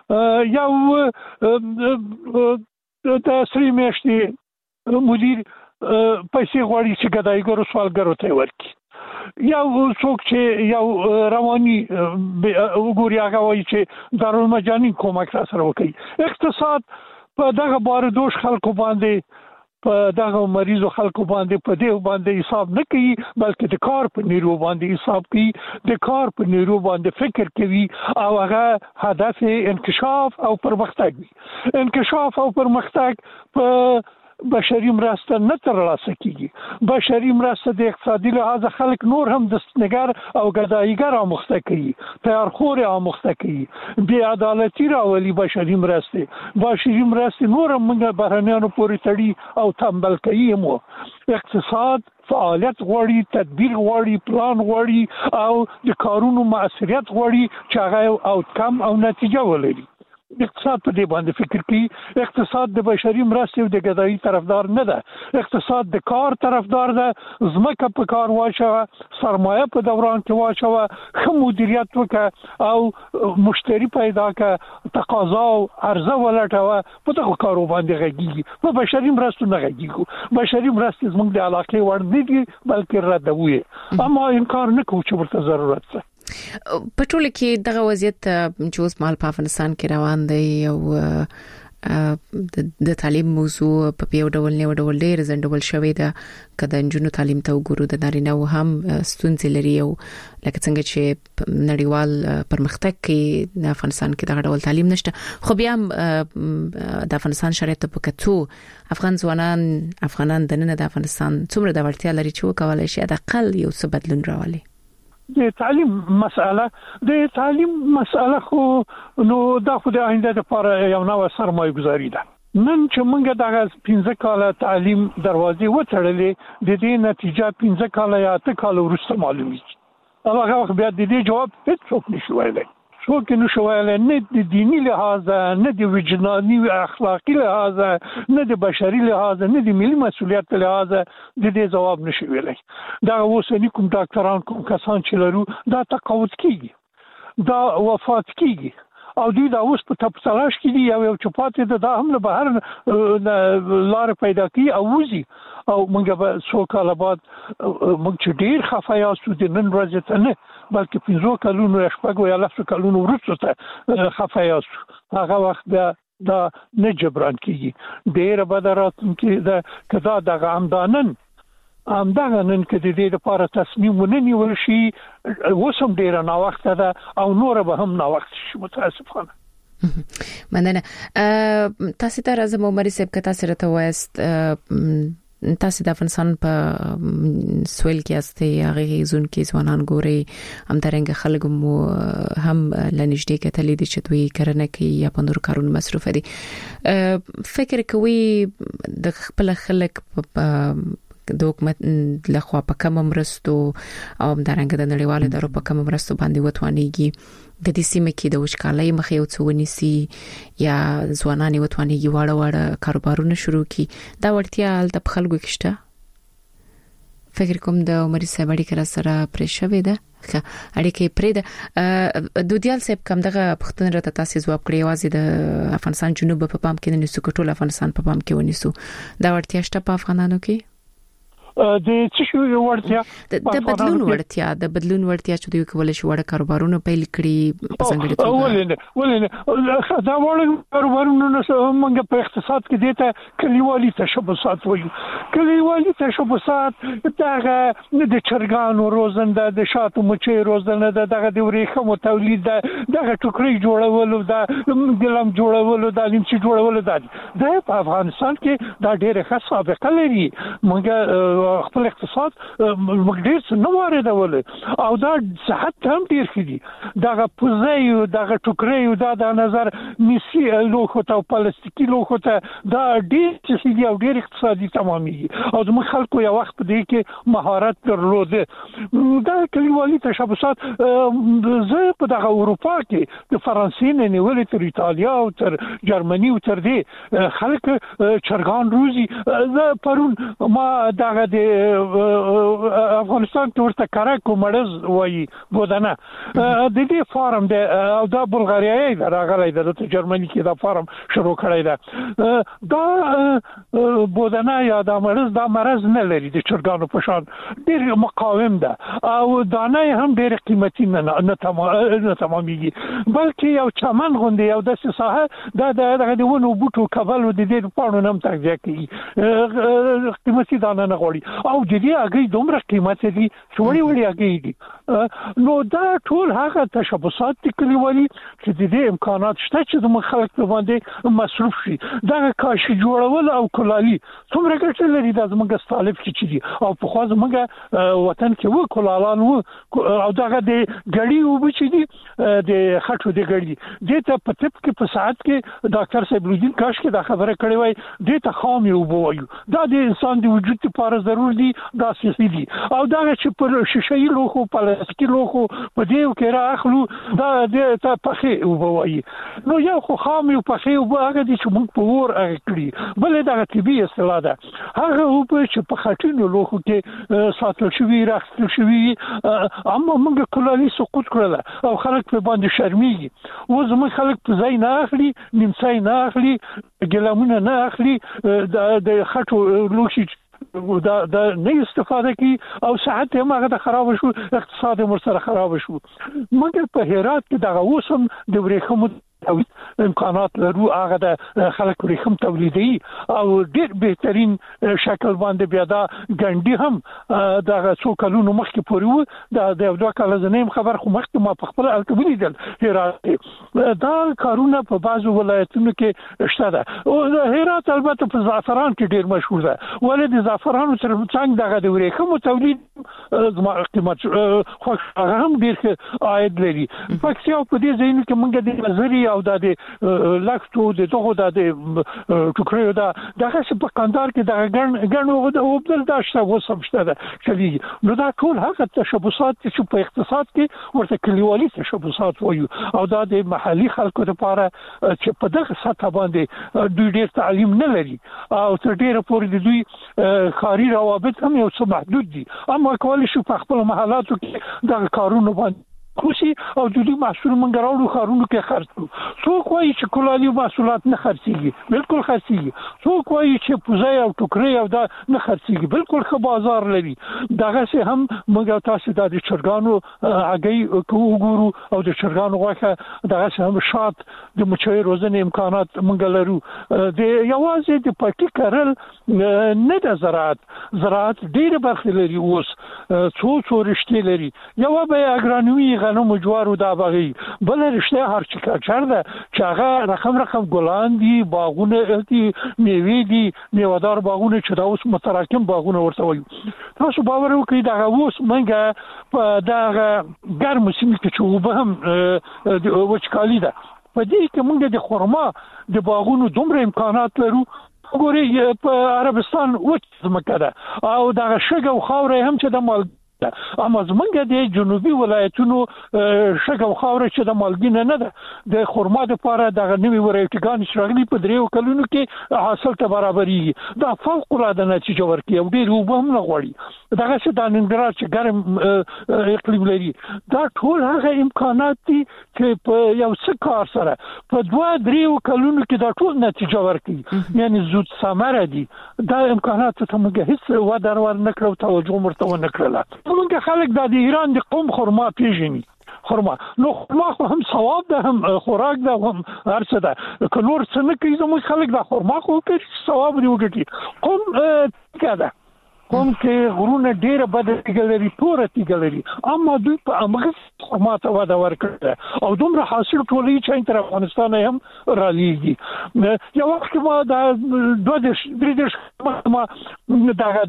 یو د سری میاشتې مدیر پیسې غواړي چې ګدایګرو سوالګرو ته ورکړي، یو څوک چې یو رواني وګوري هغه وایي چې دارالمجانین کومک را سره وکړي. اقتصاد په دغه باردوش خلکو باندې، په دغه مریضو خلکو باندې په دې باندې حساب نه کوي، بلکې د کار په نیرو باندې حساب کوي، د کار په نیرو باندې فکر کوي او هغه هدف انکشاف او پرمختګ وي. انکشاف او پرمختګ په بشري مرسته نه ترلاسه کیږي. بشري مرسته د اقتصادي لحاظ خلک نور هم دستنګر او ګدایګر آموخته کوي، تیارخور آموخته کوي، بې عدالتي راولي. بشري مرسته بشري مرسته نور هم موږ بهرنیانو پورې تړي او تنبل کوي. مو اقتصاد فعالیت غواړي، تدبیر غواړي، پلان غواړي او د کارونو مؤثریت غواړي چې هغه آوتکم او نتیجه ولري. اقتصاد په دې باندې فکر کوي. اقتصاد د بشري مرستې او د ګدایي طرفدار نه ده. اقتصاد د کار طرفدار ده. ځمکه په کار واچوه، سرمایه په دوران کې واچوه، ښه مدیریت وکړه او مشتری پیدا کړه، تقاضا او عرضه ولټوه. په دغه کارو باندې غږیږي، په بشري مرستو نه غږیږي. بشري مرستې زموږ د علاقې وړ نه دي، بلکې ردوي. اما انکار نه کوو چې ورته ضرورت ده. په ټول کې دغه وضعیت چې اوس مال په افغانستان کې روان دی او د تعلیم موضوع په یو ډول نه ډول ډیر زندول شوې ده. کله نجونو تعلیم ته وګورو د نارینه و هم ستونزې لري، او لکه څنګه چې نړیوال پرمختګ کې د افغانستان کې دغه ډول تعلیم نشته. خو بیا د افغانستان شرایط په کتو افغان ځوانان افغانان د نن د افغانستان څومره د ورتیا لري چې وکولای شي د اقل یو څه بدلون راولي. د تعلیم مسأله د تعلیم مسأله خو نو د خو د آینده لپاره یو نوې سرمایه گذاري ده. نن چې موږ دغه پنځه کاله تعلیم دروازې وتړلې، د دې نتیجه پنځه کاله یا اته کاله وروسته معلومیږي. هغه وخت بیا د دې جواب هیڅوک نشي ویلی. څوک نشي ویلی، نه د دینی لحاظ، نه د وجداني اخلاقی لحاظ، نه د بشري لحاظ، نه د ملي مسؤلیت لحاظ د دې جواب نشي ویلی. دا اوسنی کوم ډاکټران کوم کسان چې لرو دا تقاعد کیږي، دا وفات کیږي او دوی دا اوس په تپسلاش کې دي. یو یو چپاتې د دا هم له بهر لار پیدا کی او وزي او موږ به څو کال بعد موږ چې ډیر خفه یاستو د نن ورځې ته نه، بلکې پنځو کلونو یا شپږو یا لسو کلونو وروسته ته خفه یاستو. هغه وخت بیا دا نه جبران کیږي. ډیره بده راتلونکې ده که دا دغه همدانن همدغه نن کې د دې لپاره تصمیم ونیول شي. اوس هم ډیره ناوخته ده او نور به هم ناوخته شي، متاسفانه. مننه. تاسو ته راځم عمر صاحب، که تاسو راته وایست تاسو د افغانستان په سویل کې استي هغه زون کې ځوانان ګوري، هم درنګ خلک مو هم لنیشدې کتلې دي چې دوی کرنه کوي یا په نور کارونو مصروف دي. فکر کوي د خپل خلک په د حکومت لخوا په کوم مرستو او همدارنګه د نړیوالو ادارو په کوم مرستو باندې وتوانيږي د دې سیمه کې د وچکالۍ مخه یو څونی سي یا ځوانان وتوانيږي واړه واړه کاروبارونه شروع کړي دا ورتیا د خلکو کې شته. فکر کوم د عمر صاحب اړیکه سره پرې شوې ده اړیکه پرې ده دودیال صاحب کوم دغه پښتون راته تاسو جواب کړی وازي د افغانستان جنوب په پام کې نه نسو کټول افغانستان په پام کې ونیسو دا ورتیا شته په افغانانو کې د څه شو ورتیا د بدلون ورتیا د بدلون ورتیا چې دوی کولای شي وړ کاروبارونه پیل کړي په څنګه ډول ولنه ولنه دا وړ کاروبارونه موږ په اقتصاد کې دته کلیوالي تشبثات وایو کلیوالي تشبثات دغه د چرګانو روزنده د شاتو مچي روزنده دغه د ورېخمو تولید دغه ټوکري جوړولو د ګلم جوړولو د لیمچي جوړولو د په افغانستان کې دا ډېر ښه سابقه لري موږ خپل اقتصاد مقدار څه نو واردول او دا صحت هم ډیر کړي دا پوزایو دا ټوکري دا د نظر میسي لوخو ته پلاستیکي لوخو ته دا ډیر چې دی او ډیر اقتصادي تمامي او د خلکو یو وخت دی کې مهارت درلوده دا کلیوالي تشبثات زه په دغه اروپا کې د فرانسې نه نیولې تر ایتالیا او تر جرمني او تر دې خلک چرګان روزي زه پرون ما دغه د افغانستان ورته کارکو مړز وایي بودنه د دې فارم د او د بلغاریای راغلی د جرمني کې دا فارم شروع کړی دا دا بودنه یا د مړز دا مرز نه لري د چرګانو په شان ډیر مقاوم ده او دانه هم ډیر قیمتي نه نه تماميږي بلکې یو چمن غوندي یو د ساحه د دغه د ونو بوټو کبل د دې پاڼو نم تغذیه کوي قیمتي دانه نه غوړي او د دې هغه دومره قیمت دي چې وړي وړي هغه دي نو دا ټول هغه تشبثات دي کلیوالي چې د دې امکانات شته چې د خلک په باندې مصرف شي دا کاشي جوړول او کلالي څومره ګټه لري د زموږ طالب کې چې دي او په خو زموږ وطن کې و کلالان و او داغه د غړي و چې دي د خټو د غړي د ته په تپ کې په ساعت کې ډاکټر صاحب لودین کاش کې دا خبره کړې وای د ته خام یو بوایو دا د انسان د وجود لپاره ضروري دي دا سيسي دي او دا چې په شیشې لوخو پلاستیکي لوخو په دې کې راخلو دا د ته پخې وبوي نو یو خو خام یو پخې او هغه دي چې موږ په ور هغه کړی بل دا طبي اصطلاح ده هغه او چې په خټینو لوخو کې ساتل شوی راخل شوی اما موږ کلالي سقوط کړل او خلک په باندې شرمېږي او زموږ خلک په ځای نه اخلي نیمڅای نه اخلي ګلامونه نه اخلي د خټو لوخي دا دا نه استفاده کی او صحت هم هغه خراب شو اقتصاد هم سره خراب شو مګر په هرات کې دا اوسم د ورېخمو امکانات لرو هغه د خلک ورېخم تولیدي او ډېر بهترین شکل باندې بیا دا ګنډي هم دا څو کلونو مخکې پورې و دا د دوه کال زنیم خبر خو مخکې ما په خپل الکبلی دل هرات دا کارونه په بعضو ولایتونو کې شته ده او هرات البته په زعفران کې ډېر مشهور ده ولې د زعفران تر څنګ دغه د ورېخم تولید زما قیمت خو هغه هم ډېر عاید لري فکسیا په دې ځای کې موږ د نظری او د لاکټو د دغه د ټوکریو دا دغه په کندهار کې د ګڼ ګڼو او بل داشته وسمشته ده چې نو دا ټول هغه تشبثات چې په اقتصاد کې ورته کلیوالي تشبثات وایو او دا د محلي خلکو لپاره چې په دغه سطح باندې دوی ډېر تعلیم نه لري او تر ډېره پورې د دوی کاري روابط هم یو څه محدود دي اما کولی شي په خپل محلاتو کې د کارونو باندې خوشي او د دې محصول منګ راوړو خارونو کې خرڅ کړو څوک وایي چې کولالي محصولات نه خرڅيږي بالکل خرڅيږي څوک وایي چې پوزای او ټوکري او دا نه خرڅيږي بالکل ښه بازار لري دغه څه هم موږ تاسو د چرګانو هغه وګورو او د چرګانو غوښه دغه څه هم شات د مچوي روزنې امکانات موږ لرو د یوازې د پټی کارل نه د زراعت زراعت ډېر برخه لري اوس څو څو رشتې لري یو به اګرانوي غنم جوارو دا بغي بل رشته هارچکلچر ده چې هغه رقم رقم ګلان دي باغونه دي میوې دي میوهدار باغونه چې دا اوس متراکم باغونه ورته وایي تاسو باور وکړئ دا اوس منګه په دا ګرم سیمه کې چې وبه هم وچکالي ده په دې کې موږ د خرما د باغونو دومره امکانات لرو ګوري په عربستان وچ مکه او دا شګه او خاورې هم چې د مال اما زمونږ د جنوبي ولایتونو شګه او خاورې چې د مالګین نه ده د خرما د لپاره د نوي ورایټیګان شراغلي په دریو کلونو کې حاصل ته برابرېږي دا فوق العاده نتیجه ورکوي او ډېر وبهم نه غواړي دغه څه د ننګرهار چې ګرم اقلیم لري دا ټول هغه امکانات دي چې په یو څه کار سره په دوه دریو کلونو کې دا ټول نتیجه ورکوي یعنی زود ثمره دي دا امکانات ته موږ هیڅ ودر ور نه کړو توجه مرته ونه کړل موږ خلک د ایران د قوم خرما پیژني خرما نو خرما هم ثواب ده هم خوراک ده هم هرڅه ده که نور څه نه کوي زموږ خلک د خرما خو کوي ثواب دی وګټي قوم کده قوم کې غرونه ډیره بدلېږي لري پوره تیګلري اما دوی په امغه خرما ته ودا ورکړه او دومره حاصل ټولې چې تر افغانستان هم را لېږي یو وخت ما د دوه د درې ما دغه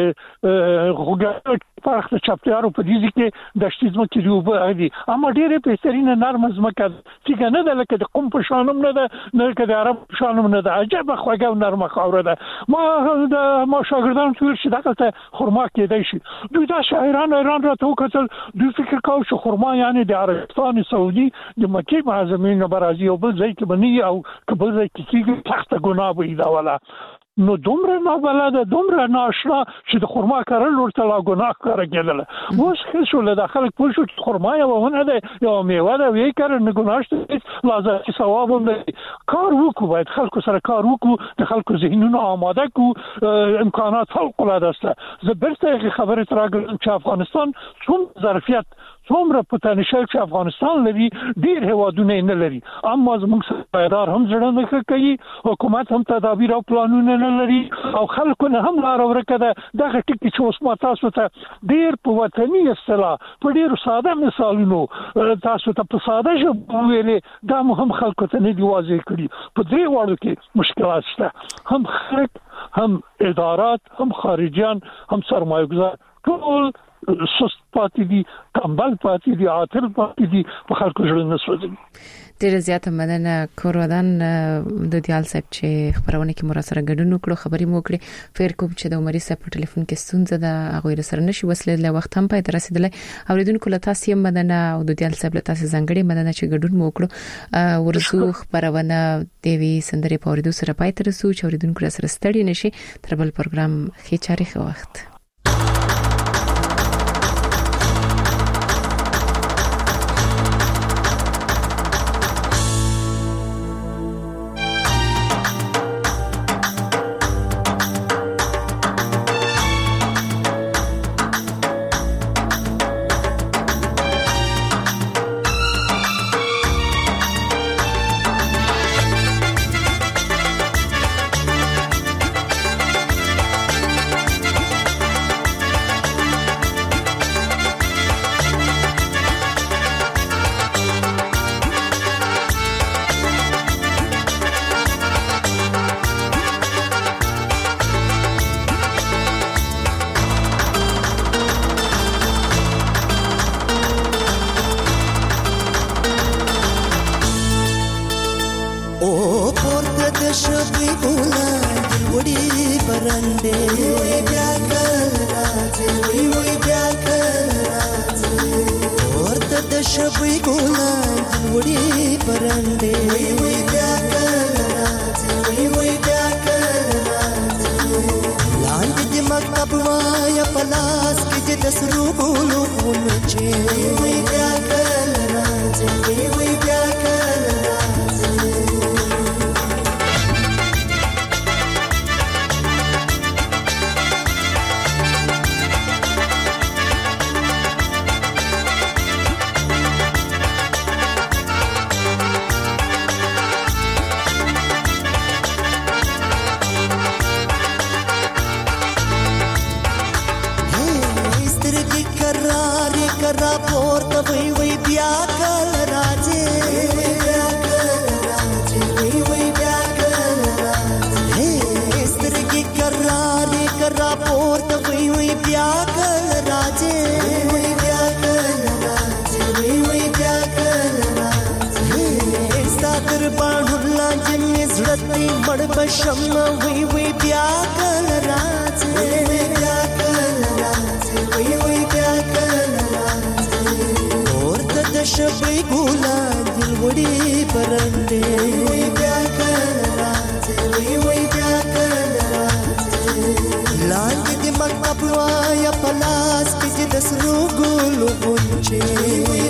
د غوګه فرق د چاپټیارو په دې کې د شتیزم کې دیوبه دي اما ډیره بهترینه نرم زمکه چې نه ده لکه د قوم په شانم نه ده نه لکه د عرب په شانم نه ده عجب خوږه او نرمه خاوره ده ما د ما شاګردان ټول چې دغه خرما کېدای شي دوی دا شاعران ایران راته وکتل دوی فکر کاوه چې خرما یعنی د عربستان سعودي د مکه معظمه نه برازي او بل ځای کې بني او کبل ځای کې کېږي تخت ګناه وي دا ولا نو دومره نه بلده دومره ناشنا چې د خرما کارل ورته لا ګناه کار کېدل اوس خو له داخل پوه شو چې خرما یو ونه ده یو میوه ده وی کار نه ګناه شته لازم ثواب هم کار وکړو باید خلکو سره کار وکړو د خلکو ذهنونو آماده کو امکانات فوق العاده است زبرته خبره تراګل چې افغانستان څوم ظرفیت څومره پوتنشل چې افغانستان لري ډیر هوادونه نه لري اما زموږ سرمایدار هم ځړنه کوي حکومت هم تدابیر او پلانونه نه لري او خلکو نه هم لار ورکه ده دغه ټکی چې اوس ما تاسو ته ډیر په وطني اصطلاح په ډیر ساده مثالونو تاسو ته په ساده ژبه ویلې دا هم خلکو ته نه دی واضح کړي په دې وړو کې مشکلات شته هم خلک هم ادارات هم خارجيان هم سرمایه‌گذار ټول سست پاتې دي کمبل پاتې دي عاطل پاتې دي په خلکو ژوند نسوځي ډیر زیاته مننه کورودان د دیال صاحب چې خبرونه کې مراسره ګډون وکړو خبرې مو کړې فیر کوم چې د عمرې صاحب په ټلیفون کې ستونزه ده هغه سره نشي وسلې له وخت هم پای تر رسیدلې اوریدونکو له تاسو هم مننه او د دیال صاحب له تاسو ځنګړې مننه چې ګډون مو وکړو ورسو خبرونه دیوی سندري په اوریدو سره پای تر رسو چې اوریدونکو سره ستړي نشي تر بل پروګرام خې چاري خو وخت حسرت می مړ بشم وی وی بیا کل راځي وی وی بیا کل راځي وی وی بیا کل راځي اور د شپې ګولا دل وړي پرندې وی بیا کل راځي وی وی بیا کل راځي لاندې د مکتب وایا پلاس کې د سرو ګلو غونچې